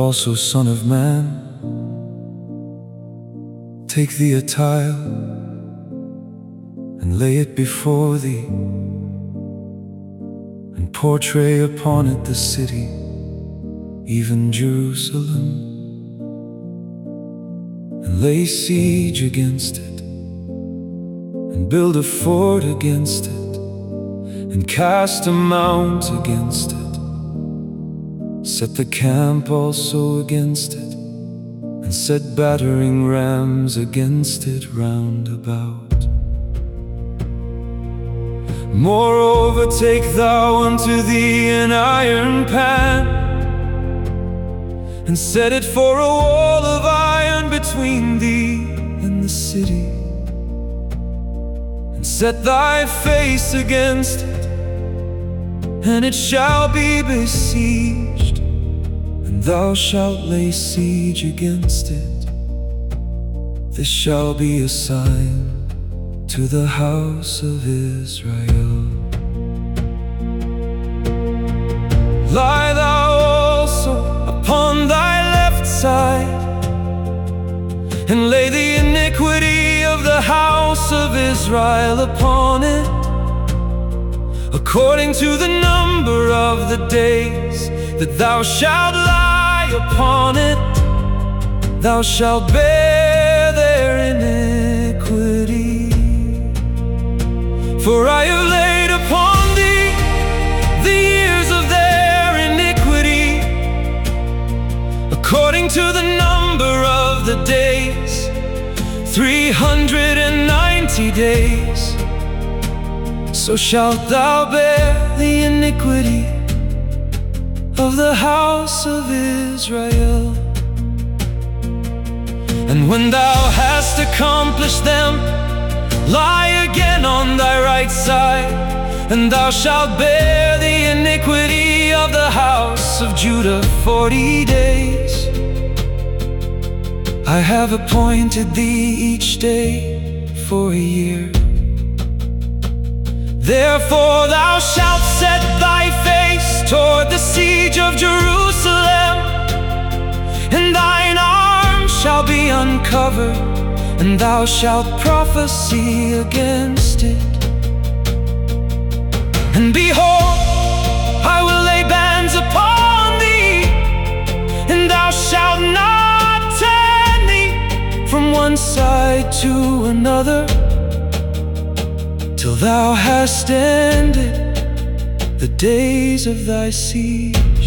also, Son of Man, take thee a tile and lay it before thee, and portray upon it the city, even Jerusalem, and lay siege against it, and build a fort against it, and cast a mount against it. Set the camp also against it, and set battering rams against it round about. Moreover, take thou unto thee an iron pan, and set it for a wall of iron between thee and the city, and set thy face against it, and it shall be besieged, and thou shalt lay siege against it. This shall be a sign to the house of Israel. Lie thou also upon thy left side, and lay the iniquity of the house of Israel upon it, according to the number of the days that thou shalt lie upon it. Thou shalt bear their iniquity. For I have laid upon thee the years of their iniquity, according to the number of the days, 390 days. So shalt thou bear the iniquity of the house of Israel. And when thou hast accomplished them, lie again on thy right side, and thou shalt bear the iniquity of the house of Judah 40 days. I have appointed thee each day for a year. Therefore thou shalt set thy face toward the siege of Jerusalem, and thine arm shall be uncovered, and thou shalt prophesy against it. And behold, I will lay bands upon thee, and thou shalt not turn thee from one side to another, till thou hast ended the days of thy siege.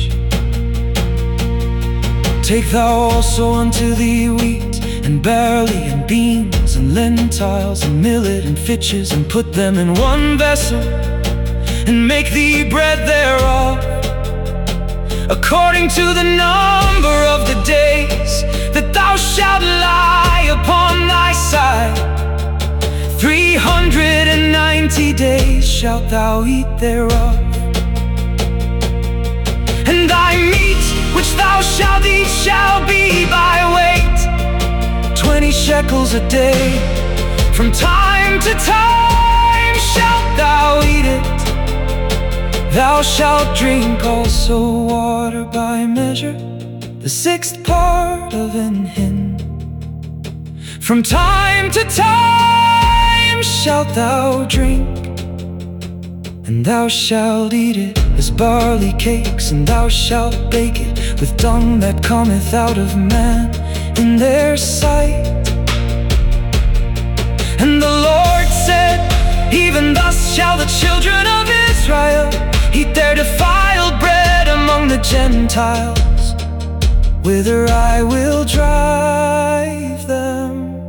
Take thou also unto thee wheat, and barley, and beans, and lentiles, and millet, and fitches, and put them in one vessel, and make thee bread thereof, according to the number of the days that thou shalt lie upon thy side. 390 days shalt thou eat thereof. And thy meat which thou shalt eat shall be by weight, 20 shekels a day. From time to time shalt thou eat it. Thou shalt drink also water by measure, the 1/6 part of an hin. From time to time shalt thou drink, and thou shalt eat it as barley cakes, and thou shalt bake it with dung that cometh out of man in their sight. And the Lord said, even thus shall the children of Israel eat their defiled bread among the Gentiles, whither I will drive them.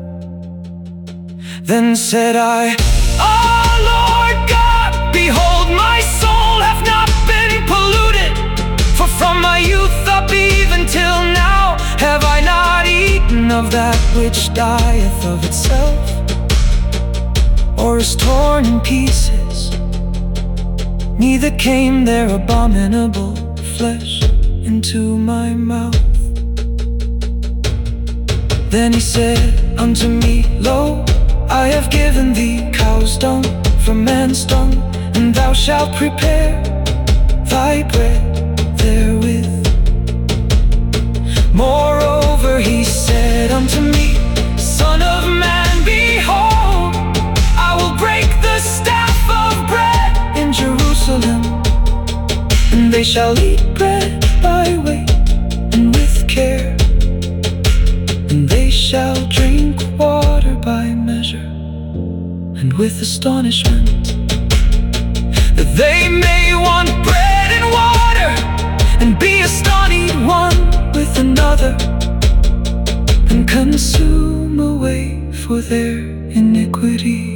Then said I, O Lord God, behold, my soul hath not been polluted, for from my youth up even till now have I not eaten of that which dieth of itself, or is torn in pieces, neither came there abominable flesh into my mouth. Then he said unto me, Lo, I have given thee cow's dung from man's dung, and thou shalt prepare thy bread therewith. they shall eat bread by weight and with care, and they shall drink water by measure and with astonishment, that they may want bread and water, and be astonished one with another, and consume away for their iniquity.